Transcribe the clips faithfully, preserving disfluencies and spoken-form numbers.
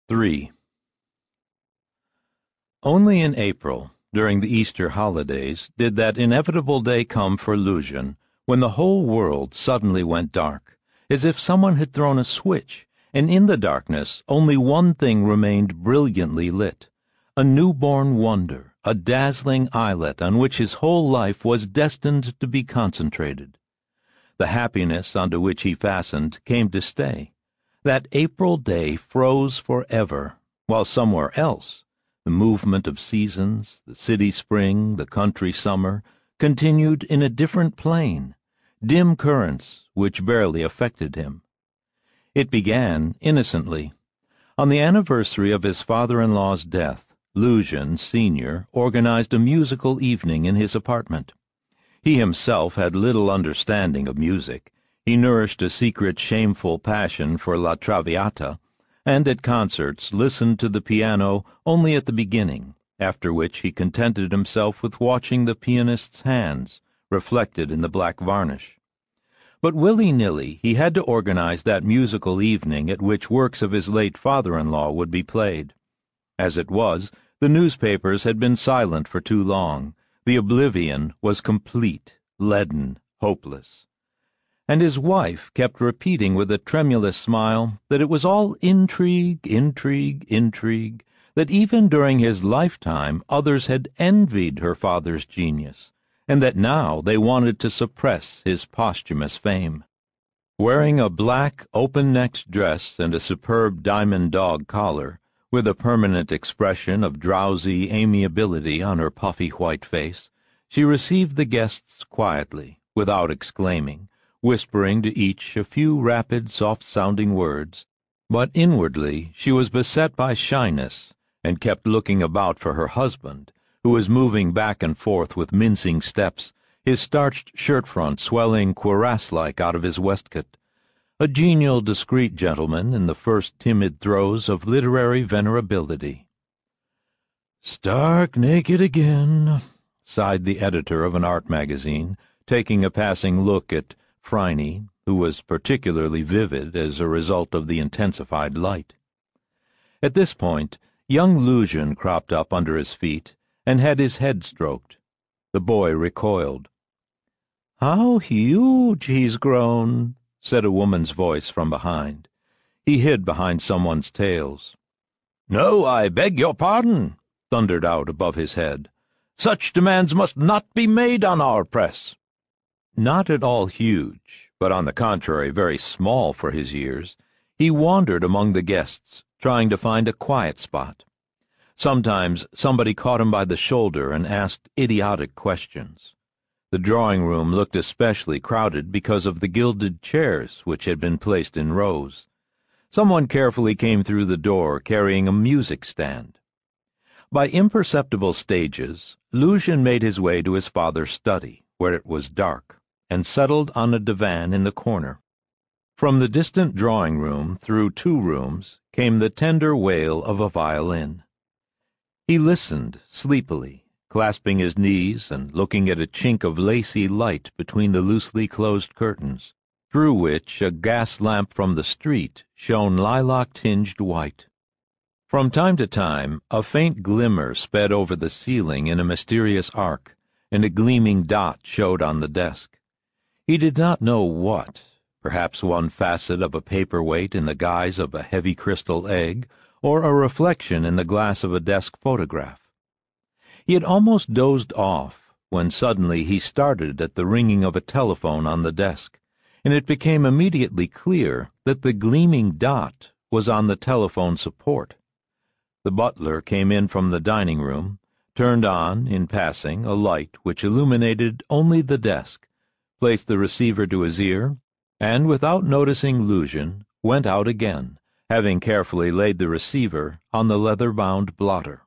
three. Only in April, during the Easter holidays, did that inevitable day come for Lucian, when the whole world suddenly went dark, as if someone had thrown a switch, and in the darkness only one thing remained brilliantly lit, a newborn wonder, a dazzling islet on which his whole life was destined to be concentrated. The happiness onto which he fastened came to stay. That April day froze forever, while somewhere else the movement of seasons, the city spring, the country summer, continued in a different plane, dim currents which barely affected him. It began innocently. On the anniversary of his father-in-law's death, Lucian, Senior, organized a musical evening in his apartment. He himself had little understanding of music. He nourished a secret shameful passion for La Traviata, and at concerts listened to the piano only at the beginning, after which he contented himself with watching the pianist's hands, reflected in the black varnish. But willy-nilly he had to organize that musical evening at which works of his late father-in-law would be played. As it was, the newspapers had been silent for too long. The oblivion was complete, leaden, hopeless. And his wife kept repeating with a tremulous smile that it was all intrigue, intrigue, intrigue, that even during his lifetime others had envied her father's genius, and that now they wanted to suppress his posthumous fame. Wearing a black, open-necked dress and a superb diamond dog collar, with a permanent expression of drowsy amiability on her puffy white face, she received the guests quietly, without exclaiming, whispering to each a few rapid, soft-sounding words, but inwardly she was beset by shyness, and kept looking about for her husband, who was moving back and forth with mincing steps, his starched shirt-front swelling cuirass-like out of his waistcoat, a genial, discreet gentleman in the first timid throes of literary venerability. "Stark naked again," sighed the editor of an art magazine, taking a passing look at Phryne, who was particularly vivid as a result of the intensified light. At this point, young Lucian cropped up under his feet and had his head stroked. The boy recoiled. "How huge he's grown," said a woman's voice from behind. He hid behind someone's tails. "No, I beg your pardon," thundered out above his head. "Such demands must not be made on our press." Not at all huge, but on the contrary very small for his years, he wandered among the guests, trying to find a quiet spot. Sometimes somebody caught him by the shoulder and asked idiotic questions. The drawing-room looked especially crowded because of the gilded chairs which had been placed in rows. Someone carefully came through the door carrying a music stand. By imperceptible stages, Lucian made his way to his father's study, where it was dark, and settled on a divan in the corner. From the distant drawing-room, through two rooms, came the tender wail of a violin. He listened sleepily, clasping his knees and looking at a chink of lacy light between the loosely closed curtains, through which a gas lamp from the street shone lilac-tinged white. From time to time, a faint glimmer sped over the ceiling in a mysterious arc, and a gleaming dot showed on the desk. He did not know what, perhaps one facet of a paperweight in the guise of a heavy crystal egg, or a reflection in the glass of a desk photograph. He had almost dozed off when suddenly he started at the ringing of a telephone on the desk, and it became immediately clear that the gleaming dot was on the telephone support. The butler came in from the dining-room, turned on, in passing, a light which illuminated only the desk, placed the receiver to his ear, and, without noticing Lucian, went out again, having carefully laid the receiver on the leather-bound blotter.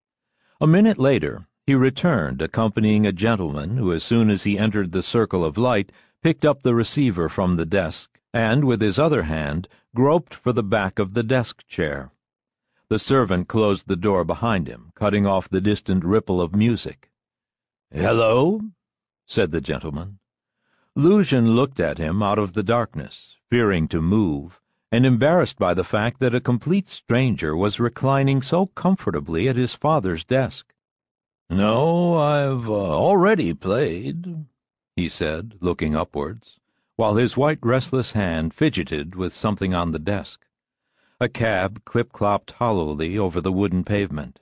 A minute later, he returned, accompanying a gentleman who, as soon as he entered the circle of light, picked up the receiver from the desk, and, with his other hand, groped for the back of the desk-chair. The servant closed the door behind him, cutting off the distant ripple of music. "Hello," said the gentleman. Lucian looked at him out of the darkness, fearing to move, and embarrassed by the fact that a complete stranger was reclining so comfortably at his father's desk. "No, I've uh, already played," he said, looking upwards, while his white restless hand fidgeted with something on the desk. A cab clip-clopped hollowly over the wooden pavement.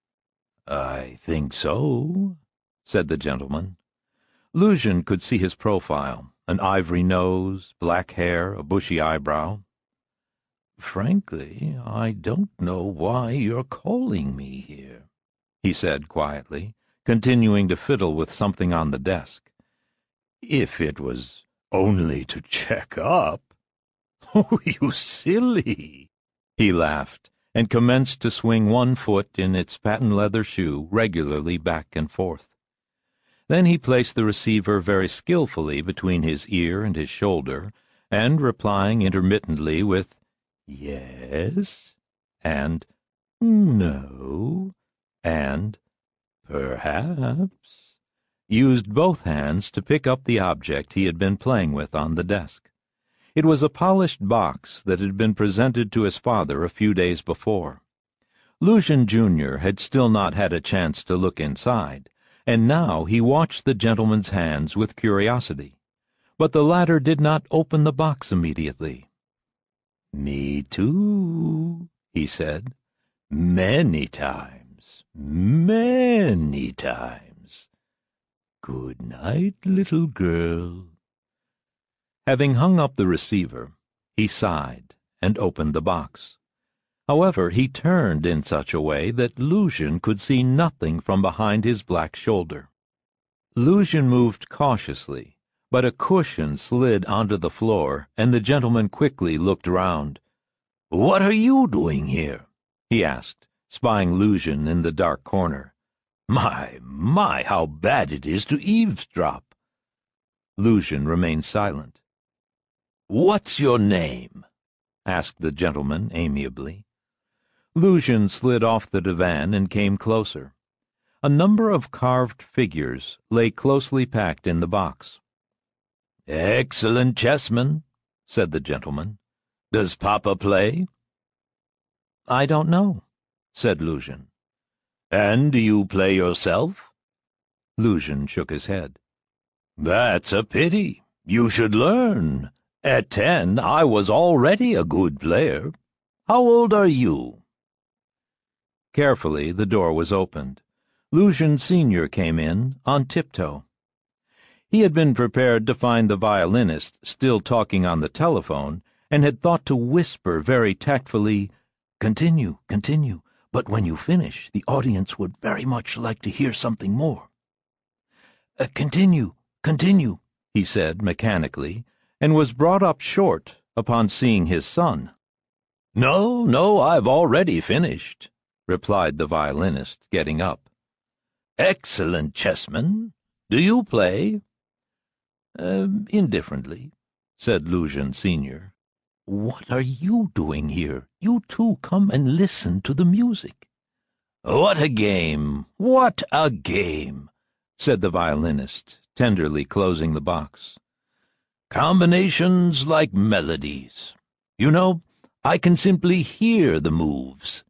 "I think so," said the gentleman. Lucian could see his profile, an ivory nose, black hair, a bushy eyebrow. "Frankly, I don't know why you're calling me here," he said quietly, continuing to fiddle with something on the desk. "If it was only to check up—" "Oh, you silly!" He laughed, and commenced to swing one foot in its patent-leather shoe regularly back and forth. Then he placed the receiver very skillfully between his ear and his shoulder, and, replying intermittently with "yes," and "no," and "perhaps," used both hands to pick up the object he had been playing with on the desk. It was a polished box that had been presented to his father a few days before. Lucian Junior had still not had a chance to look inside, and now he watched the gentleman's hands with curiosity. But the latter did not open the box immediately. "Me too," he said. "Many times, many times. Good night, little girl." Having hung up the receiver, he sighed and opened the box. However, he turned in such a way that Lucian could see nothing from behind his black shoulder. Lucian moved cautiously, but a cushion slid onto the floor, and the gentleman quickly looked round. "What are you doing here?" he asked, spying Lucian in the dark corner. "My, my, how bad it is to eavesdrop." Lucian remained silent. "What's your name?" asked the gentleman amiably. Lucian slid off the divan and came closer. A number of carved figures lay closely packed in the box. "Excellent chessman," said the gentleman. "Does Papa play?" "I don't know," said Lucian. "And do you play yourself?" Lucian shook his head. "That's a pity. You should learn. At ten I was already a good player. How old are you?" Carefully the door was opened. Lucian Senior came in, on tiptoe. He had been prepared to find the violinist still talking on the telephone, and had thought to whisper very tactfully, "Continue, continue, but when you finish, the audience would very much like to hear something more." Uh, "Continue, continue," he said mechanically, and was brought up short upon seeing his son. "No, no, I've already finished," replied the violinist, getting up. "Excellent chessman. Do you play?" Uh, indifferently," said Lucian Senior. "What are you doing here? You too come and listen to the music." "What a game! What a game!" said the violinist, tenderly closing the box. "Combinations like melodies. You know, I can simply hear the moves."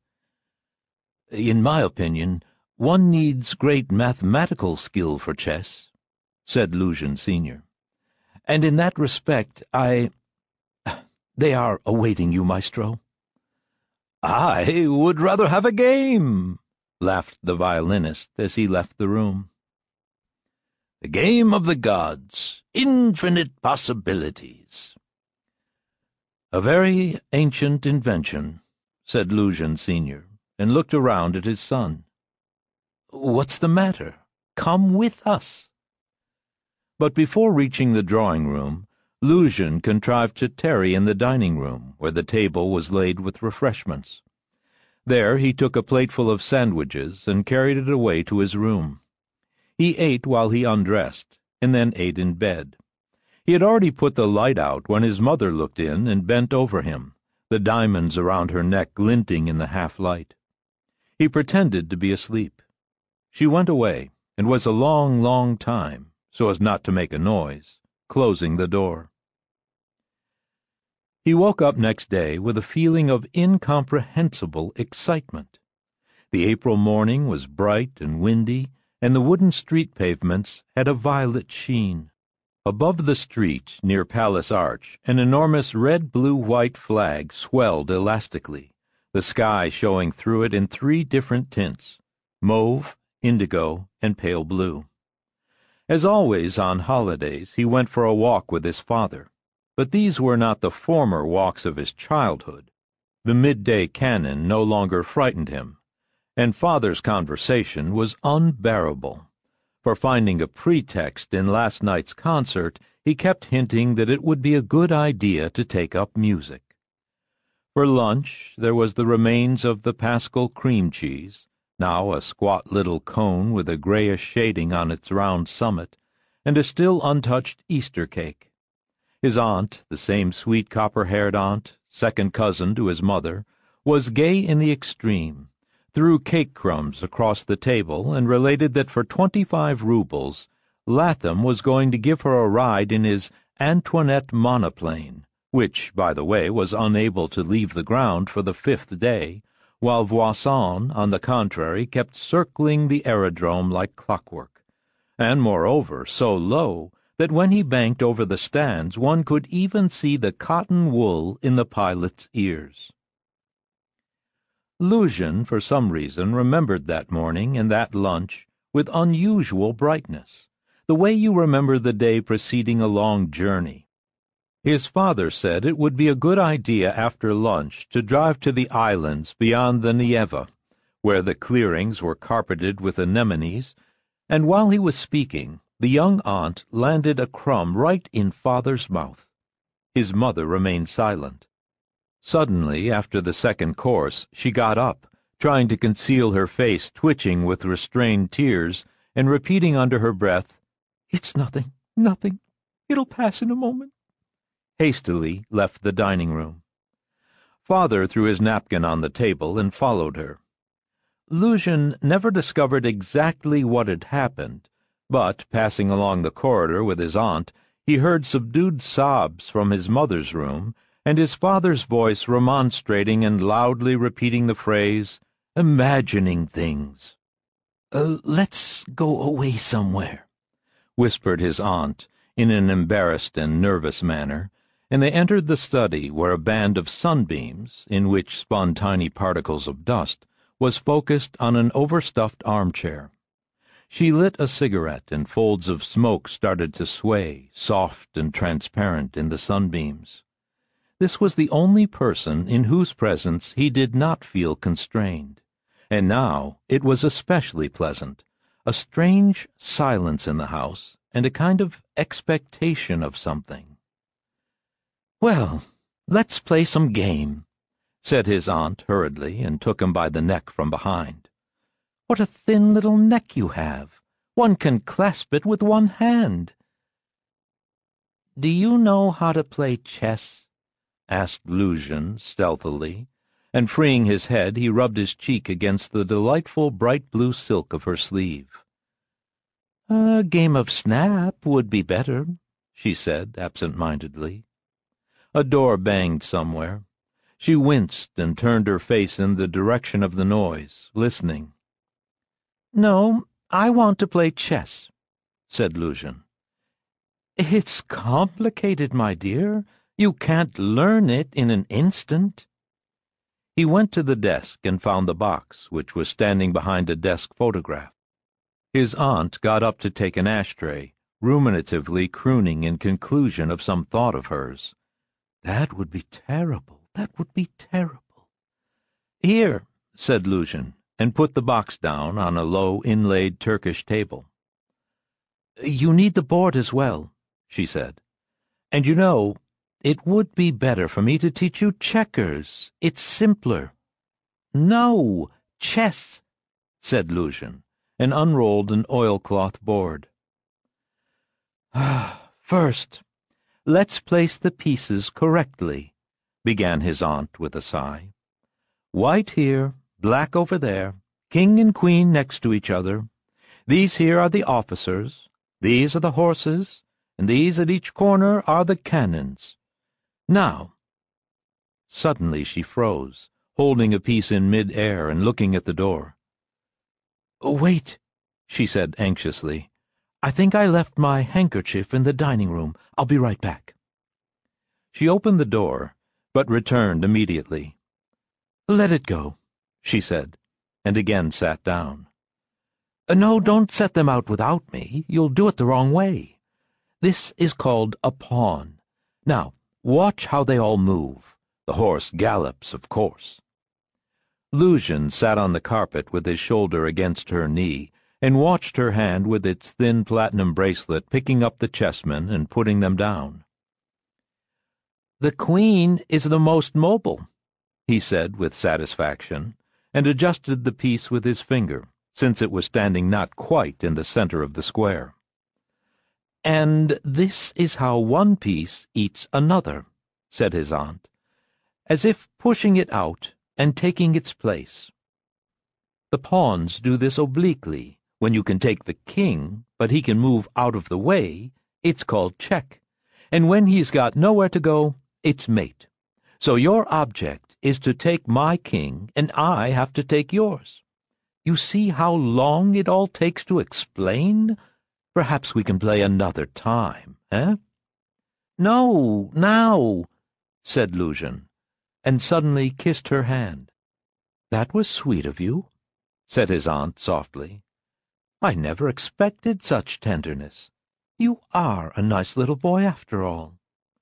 "In my opinion, one needs great mathematical skill for chess," said Lucian Senior. "And in that respect, I... They are awaiting you, maestro." "I would rather have a game," laughed the violinist as he left the room. "The game of the gods, infinite possibilities." "A very ancient invention," said Lucian Senior, and looked around at his son. "What's the matter? Come with us." But before reaching the drawing-room, Lucian contrived to tarry in the dining-room, where the table was laid with refreshments. There he took a plateful of sandwiches and carried it away to his room. He ate while he undressed, and then ate in bed. He had already put the light out when his mother looked in and bent over him, the diamonds around her neck glinting in the half-light. He pretended to be asleep. She went away, and was a long, long time, so as not to make a noise, closing the door. He woke up next day with a feeling of incomprehensible excitement. The April morning was bright and windy, and the wooden street pavements had a violet sheen. Above the street, near Palace Arch, an enormous red-blue-white flag swelled elastically, the sky showing through it in three different tints: mauve, indigo, and pale blue. As always on holidays, he went for a walk with his father, but these were not the former walks of his childhood. The midday cannon no longer frightened him, and father's conversation was unbearable. For finding a pretext in last night's concert, he kept hinting that it would be a good idea to take up music. For lunch, there was the remains of the Paschal cream cheese, now a squat little cone with a grayish shading on its round summit, and a still untouched Easter cake. His aunt, the same sweet copper-haired aunt, second cousin to his mother, was gay in the extreme, threw cake crumbs across the table, and related that for twenty-five rubles Latham was going to give her a ride in his Antoinette monoplane, which, by the way, was unable to leave the ground for the fifth day, while Voisin, on the contrary, kept circling the aerodrome like clockwork, and, moreover, so low that when he banked over the stands one could even see the cotton wool in the pilot's ears. Luzhin, for some reason, remembered that morning and that lunch with unusual brightness, the way you remember the day preceding a long journey. His father said it would be a good idea after lunch to drive to the islands beyond the Neva, where the clearings were carpeted with anemones, and while he was speaking, the young aunt landed a crumb right in father's mouth. His mother remained silent. Suddenly, after the second course, she got up, trying to conceal her face twitching with restrained tears, and repeating under her breath, "It's nothing, nothing. It'll pass in a moment," hastily left the dining-room. Father threw his napkin on the table and followed her. Luzhin never discovered exactly what had happened, but, passing along the corridor with his aunt, he heard subdued sobs from his mother's room, and his father's voice remonstrating and loudly repeating the phrase, "imagining things." Uh, let's go away somewhere," whispered his aunt in an embarrassed and nervous manner, and they entered the study where a band of sunbeams, in which spun tiny particles of dust, was focused on an overstuffed armchair. She lit a cigarette, and folds of smoke started to sway, soft and transparent in the sunbeams. This was the only person in whose presence he did not feel constrained, and now it was especially pleasant, a strange silence in the house, and a kind of expectation of something. "Well, let's play some game," said his aunt hurriedly, and took him by the neck from behind. "What a thin little neck you have! One can clasp it with one hand." "Do you know how to play chess?" asked Luzhin stealthily, and freeing his head he rubbed his cheek against the delightful bright blue silk of her sleeve. "A game of snap would be better," she said absent-mindedly. A door banged somewhere. She winced and turned her face in the direction of the noise, listening. "No, I want to play chess," said Luzhin. "It's complicated, my dear. You can't learn it in an instant." He went to the desk and found the box, which was standing behind a desk photograph. His aunt got up to take an ashtray, ruminatively crooning in conclusion of some thought of hers. "That would be terrible, that would be terrible." "Here," said Luzhin, and put the box down on a low, inlaid Turkish table. "You need the board as well," she said. "And you know, it would be better for me to teach you checkers. It's simpler." "No, chess," said Luzhin, and unrolled an oilcloth board. "First, let's place the pieces correctly," began his aunt with a sigh. "White here, black over there, king and queen next to each other. These here are the officers, these are the horses, and these at each corner are the cannons. Now, Suddenly she froze, holding a piece in mid-air and looking at the door. "Wait," she said anxiously. "I think I left my handkerchief in the dining room. I'll be right back." She opened the door, but returned immediately. "Let it go," she said, and again sat down. "No, don't set them out without me. You'll do it the wrong way. This is called a pawn. Now, watch how they all move. The horse gallops, of course." Lucian sat on the carpet with his shoulder against her knee, and watched her hand with its thin platinum bracelet picking up the chessmen and putting them down. "The queen is the most mobile," he said with satisfaction, and adjusted the piece with his finger, since it was standing not quite in the center of the square. "And this is how one piece eats another," said his aunt, "as if pushing it out and taking its place. The pawns do this obliquely. When you can take the king, but he can move out of the way, it's called check. And when he's got nowhere to go, it's mate. So your object is to take my king, and I have to take yours. You see how long it all takes to explain? Perhaps we can play another time, eh?" "No, now," said Lucian, and suddenly kissed her hand. "That was sweet of you," said his aunt softly. "I never expected such tenderness. You are a nice little boy after all."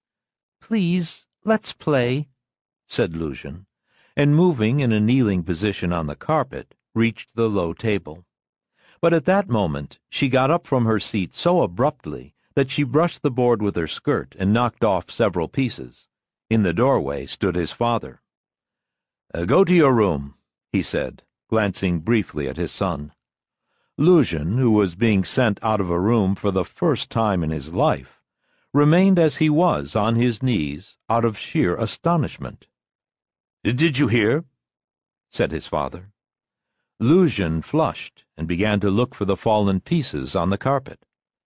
"Please, let's play," said Lucian, and moving in a kneeling position on the carpet, reached the low table. But at that moment she got up from her seat so abruptly that she brushed the board with her skirt and knocked off several pieces. In the doorway stood his father. "Uh, "Go to your room," he said, glancing briefly at his son. Lucian, who was being sent out of a room for the first time in his life, remained as he was on his knees out of sheer astonishment. "Did you hear?" said his father. Lucian flushed and began to look for the fallen pieces on the carpet.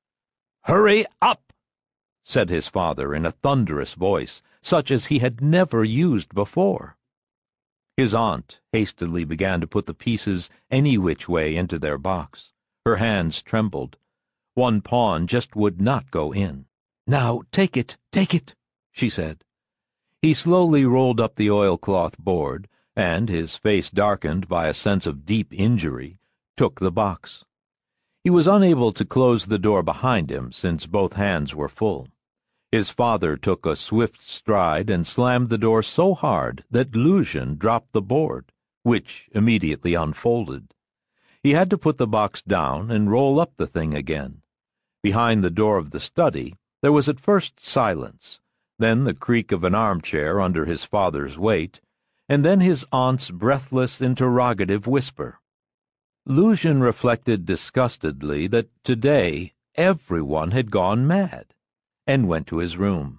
"Hurry up!" said his father in a thunderous voice, such as he had never used before. His aunt hastily began to put the pieces any which way into their box. Her hands trembled. One pawn just would not go in. "Now, take it, take it," she said. He slowly rolled up the oilcloth board, and, his face darkened by a sense of deep injury, took the box. He was unable to close the door behind him, since both hands were full. His father took a swift stride and slammed the door so hard that Lucian dropped the board, which immediately unfolded. He had to put the box down and roll up the thing again. Behind the door of the study there was at first silence, then the creak of an armchair under his father's weight, and then his aunt's breathless interrogative whisper. Lucian reflected disgustedly that today everyone had gone mad, and went to his room.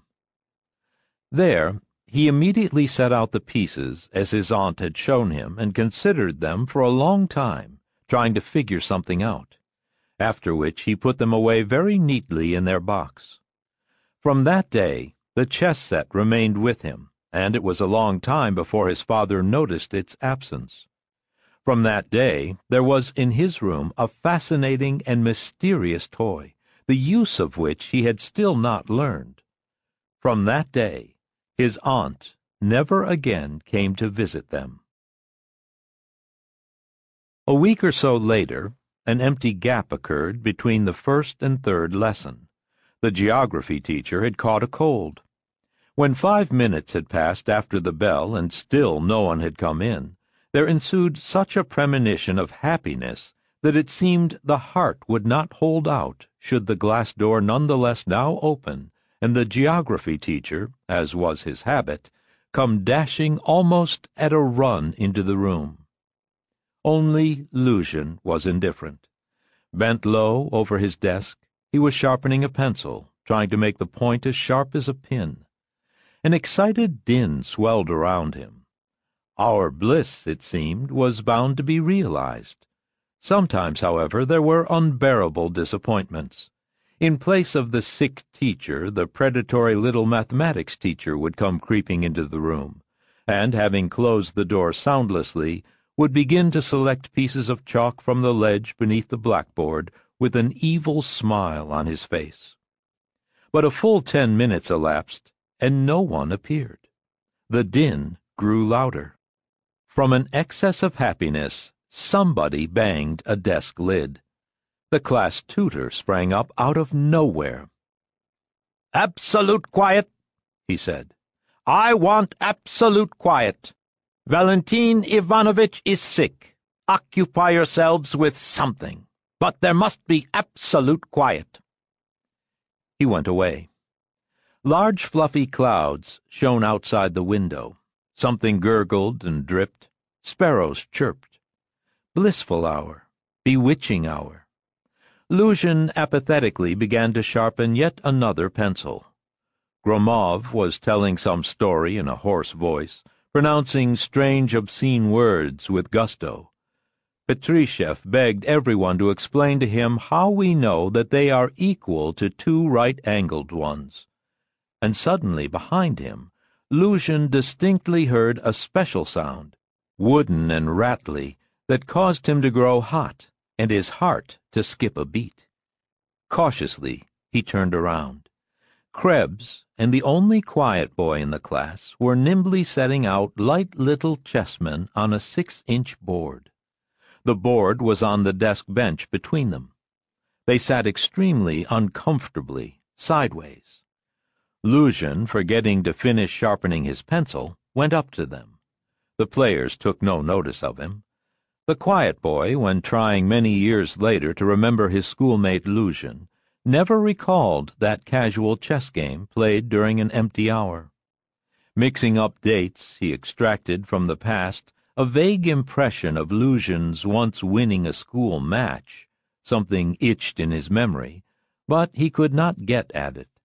There he immediately set out the pieces as his aunt had shown him and considered them for a long time, trying to figure something out, after which he put them away very neatly in their box. From that day the chess set remained with him, and it was a long time before his father noticed its absence. From that day there was in his room a fascinating and mysterious toy, the use of which he had still not learned. From that day his aunt never again came to visit them. A week or so later, an empty gap occurred between the first and third lesson. The geography teacher had caught a cold. When five minutes had passed after the bell and still no one had come in, there ensued such a premonition of happiness that it seemed the heart would not hold out should the glass door none the less now open, and the geography teacher, as was his habit, come dashing almost at a run into the room. Only Lucian was indifferent. Bent low over his desk, he was sharpening a pencil, trying to make the point as sharp as a pin. An excited din swelled around him. Our bliss, it seemed, was bound to be realized. Sometimes, however, there were unbearable disappointments. In place of the sick teacher, the predatory little mathematics teacher would come creeping into the room, and, having closed the door soundlessly, would begin to select pieces of chalk from the ledge beneath the blackboard with an evil smile on his face. But a full ten minutes elapsed, and no one appeared. The din grew louder. From an excess of happiness, somebody banged a desk lid. The class tutor sprang up out of nowhere. "Absolute quiet," he said. "I want absolute quiet. Valentin Ivanovitch is sick. Occupy yourselves with something, but there must be absolute quiet." He went away. Large fluffy clouds shone outside the window. Something gurgled and dripped. Sparrows chirped. Blissful hour, bewitching hour. Luzhin apathetically began to sharpen yet another pencil. Gromov was telling some story in a hoarse voice, pronouncing strange obscene words with gusto. Petrishev begged everyone to explain to him how we know that they are equal to two right-angled ones. And suddenly, behind him, Luzhin distinctly heard a special sound, wooden and rattly, that caused him to grow hot and his heart to skip a beat. Cautiously, he turned around. Krebs and the only quiet boy in the class were nimbly setting out light little chessmen on a six-inch board. The board was on the desk bench between them. They sat extremely uncomfortably, sideways. Luzhin, forgetting to finish sharpening his pencil, went up to them. The players took no notice of him. The quiet boy, when trying many years later to remember his schoolmate Luzhin, never recalled that casual chess game played during an empty hour. Mixing up dates, he extracted from the past a vague impression of Luzhin's once winning a school match. Something itched in his memory, but he could not get at it.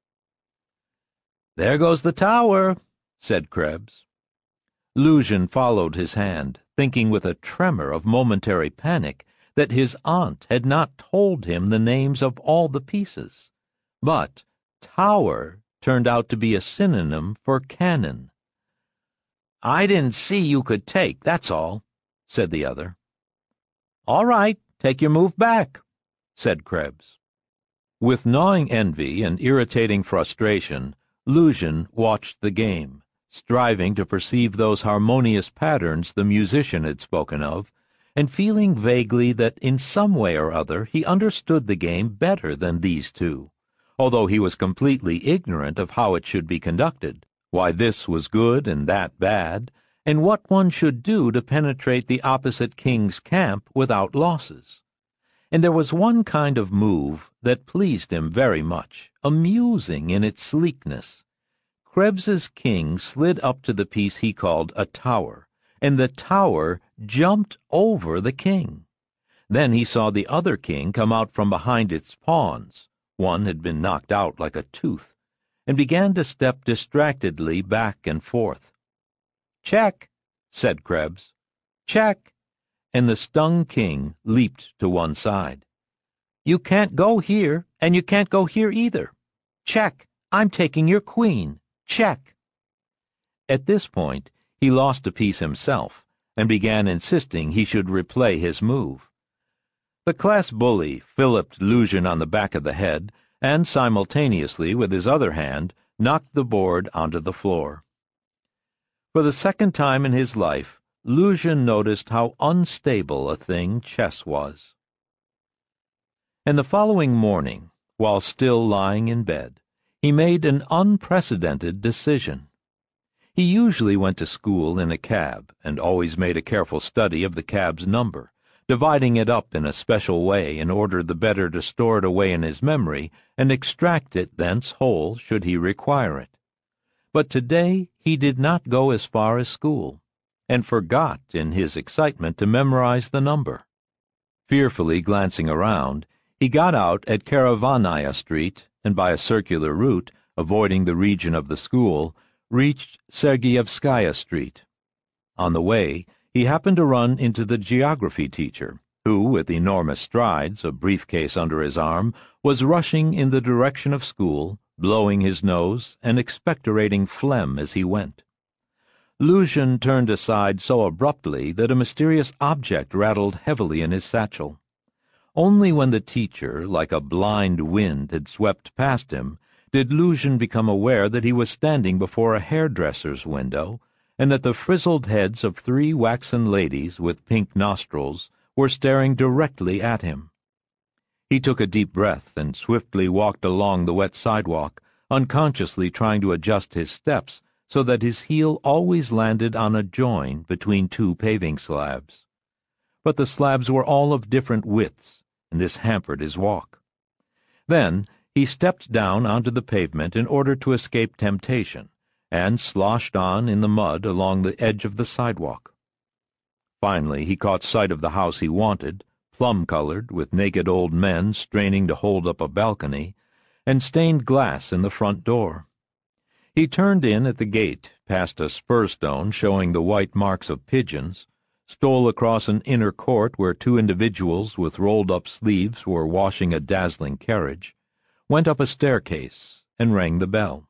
"There goes the tower," said Krebs. Luzhin followed his hand, thinking with a tremor of momentary panic that his aunt had not told him the names of all the pieces. But tower turned out to be a synonym for cannon. "I didn't see you could take, that's all," said the other. "All right, take your move back," said Krebs. With gnawing envy and irritating frustration, Luzhin watched the game, striving to perceive those harmonious patterns the musician had spoken of, and feeling vaguely that in some way or other he understood the game better than these two, although he was completely ignorant of how it should be conducted, why this was good and that bad, and what one should do to penetrate the opposite king's camp without losses. And there was one kind of move that pleased him very much, amusing in its sleekness. Krebs's king slid up to the piece he called a tower, and the tower jumped over the king. Then he saw the other king come out from behind its pawns, one had been knocked out like a tooth, and began to step distractedly back and forth. "Check," said Krebs. "Check," and the stung king leaped to one side. "You can't go here, and you can't go here either. Check, I'm taking your queen. Check." At this point, he lost a piece himself, and began insisting he should replay his move. The class bully filliped Luzhin on the back of the head, and simultaneously, with his other hand, knocked the board onto the floor. For the second time in his life, Luzhin noticed how unstable a thing chess was. And the following morning, while still lying in bed, he made an unprecedented decision. He usually went to school in a cab, and always made a careful study of the cab's number, dividing it up in a special way in order the better to store it away in his memory and extract it thence whole should he require it. But today he did not go as far as school, and forgot in his excitement to memorize the number. Fearfully glancing around, he got out at Karavanaya Street, and by a circular route, avoiding the region of the school, reached Sergeyevskaya Street. On the way, he happened to run into the geography teacher, who, with enormous strides, a briefcase under his arm, was rushing in the direction of school, blowing his nose and expectorating phlegm as he went. Lucian turned aside so abruptly that a mysterious object rattled heavily in his satchel. Only when the teacher, like a blind wind, had swept past him, did Lucian become aware that he was standing before a hairdresser's window, and that the frizzled heads of three waxen ladies with pink nostrils were staring directly at him. He took a deep breath and swiftly walked along the wet sidewalk, unconsciously trying to adjust his steps so that his heel always landed on a join between two paving slabs. But the slabs were all of different widths, and this hampered his walk. Then he stepped down onto the pavement in order to escape temptation, and sloshed on in the mud along the edge of the sidewalk. Finally he caught sight of the house he wanted, plum-colored, with naked old men straining to hold up a balcony, and stained glass in the front door. He turned in at the gate, past a spur-stone showing the white marks of pigeons, stole across an inner court where two individuals with rolled-up sleeves were washing a dazzling carriage, went up a staircase, and rang the bell.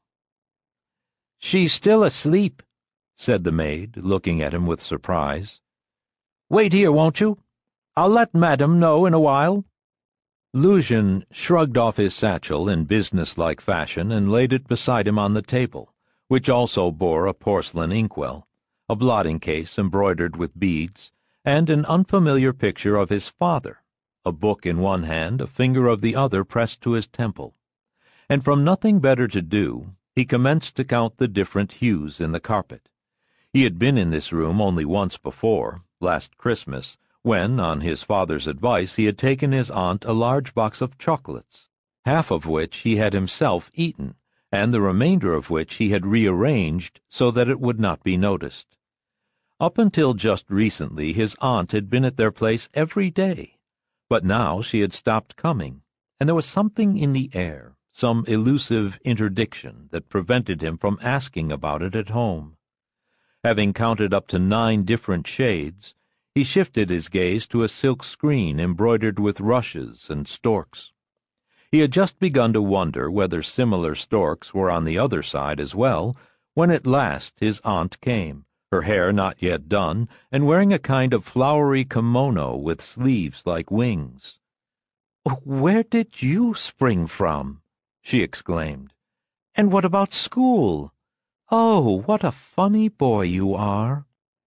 "She's still asleep," said the maid, looking at him with surprise. "Wait here, won't you? I'll let Madam know in a while." Lucian shrugged off his satchel in business-like fashion and laid it beside him on the table, which also bore a porcelain inkwell, a blotting-case embroidered with beads, and an unfamiliar picture of his father, a book in one hand, a finger of the other pressed to his temple. And from nothing better to do, he commenced to count the different hues in the carpet. He had been in this room only once before, last Christmas, when, on his father's advice, he had taken his aunt a large box of chocolates, half of which he had himself eaten, and the remainder of which he had rearranged so that it would not be noticed. Up until just recently his aunt had been at their place every day, but now she had stopped coming, and there was something in the air, some elusive interdiction that prevented him from asking about it at home. Having counted up to nine different shades, he shifted his gaze to a silk screen embroidered with rushes and storks. He had just begun to wonder whether similar storks were on the other side as well, when at last his aunt came, her hair not yet done, and wearing a kind of flowery kimono with sleeves like wings. "Where did you spring from?" she exclaimed. "And what about school? Oh, what a funny boy you are."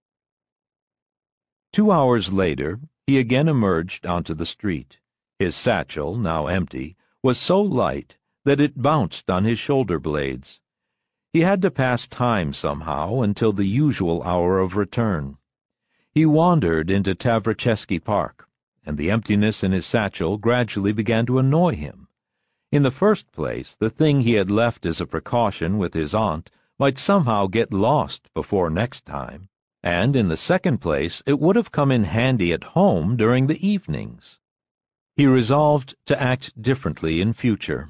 Two hours later, he again emerged onto the street. His satchel, now empty, was so light that it bounced on his shoulder blades. He had to pass time somehow until the usual hour of return. He wandered into Tavricheski Park, and the emptiness in his satchel gradually began to annoy him. In the first place, the thing he had left as a precaution with his aunt might somehow get lost before next time, and in the second place it would have come in handy at home during the evenings. He resolved to act differently in future.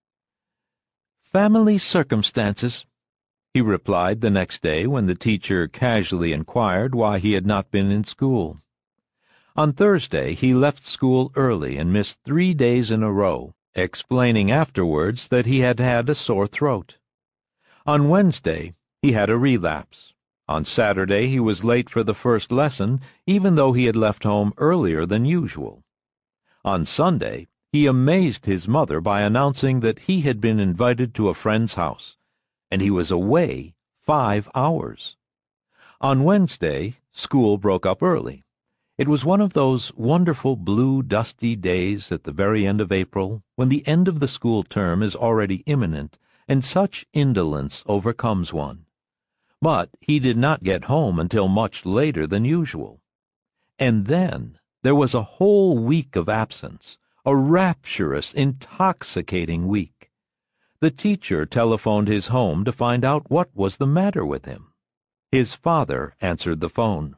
"Family circumstances," he replied the next day when the teacher casually inquired why he had not been in school. On Thursday he left school early and missed three days in a row, explaining afterwards that he had had a sore throat. On Wednesday he had a relapse. On Saturday he was late for the first lesson, even though he had left home earlier than usual. On Sunday he amazed his mother by announcing that he had been invited to a friend's house, and he was away five hours. On Wednesday school broke up early. It was one of those wonderful blue dusty days at the very end of April, when the end of the school term is already imminent, and such indolence overcomes one. But he did not get home until much later than usual. And then there was a whole week of absence, a rapturous, intoxicating week. The teacher telephoned his home to find out what was the matter with him. His father answered the phone.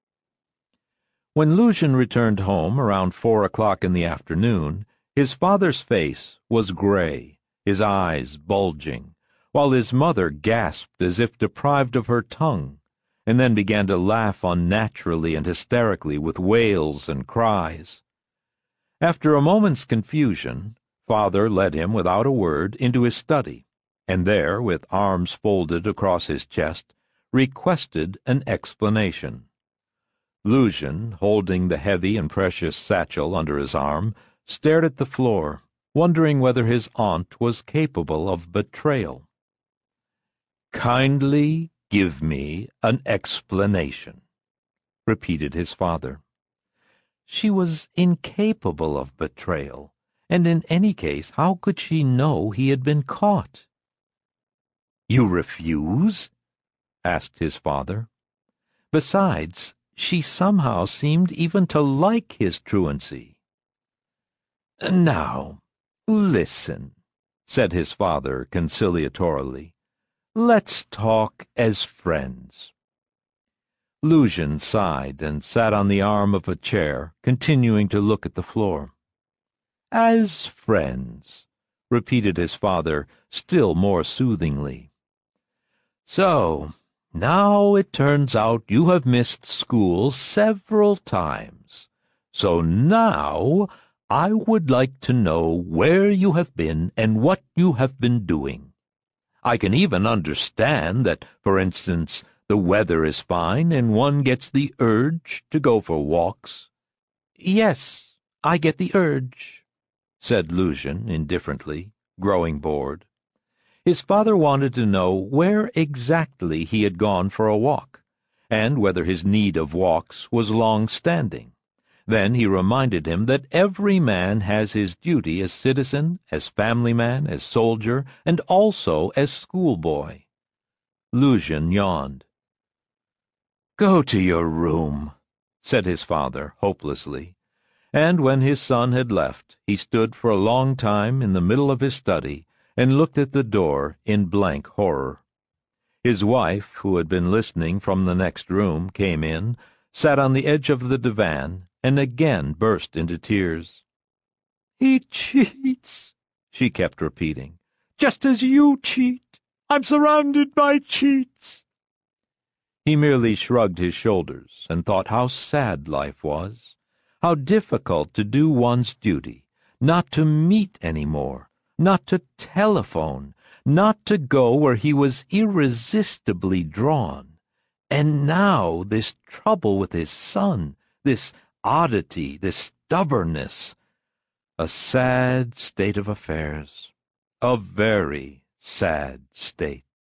When Lucian returned home around four o'clock in the afternoon, his father's face was gray, his eyes bulging, while his mother gasped as if deprived of her tongue, and then began to laugh unnaturally and hysterically with wails and cries. After a moment's confusion, father led him without a word into his study, and there, with arms folded across his chest, requested an explanation. Lucian, holding the heavy and precious satchel under his arm, stared at the floor, wondering whether his aunt was capable of betrayal. "Kindly give me an explanation," repeated his father. She was incapable of betrayal, and in any case how could she know he had been caught? "You refuse?" asked his father. Besides, she somehow seemed even to like his truancy. "Now, listen," said his father conciliatorily. "Let's talk as friends." Lucian sighed and sat on the arm of a chair, continuing to look at the floor. "As friends," repeated his father, still more soothingly. "So, now it turns out you have missed school several times. So now I would like to know where you have been and what you have been doing. I can even understand that, for instance, the weather is fine and one gets the urge to go for walks." "Yes, I get the urge," said Lucian indifferently, growing bored. His father wanted to know where exactly he had gone for a walk, and whether his need of walks was long-standing. Then he reminded him that every man has his duty as citizen, as family man, as soldier, and also as schoolboy. Lucian yawned. "Go to your room," said his father hopelessly, and when his son had left, he stood for a long time in the middle of his study and looked at the door in blank horror. His wife, who had been listening from the next room, came in, sat on the edge of the divan, and again burst into tears. "He cheats," she kept repeating, "just as you cheat. I'm surrounded by cheats." He merely shrugged his shoulders and thought how sad life was, how difficult to do one's duty, not to meet any more, not to telephone, not to go where he was irresistibly drawn. And now this trouble with his son, this oddity, this stubbornness. A sad state of affairs, a very sad state.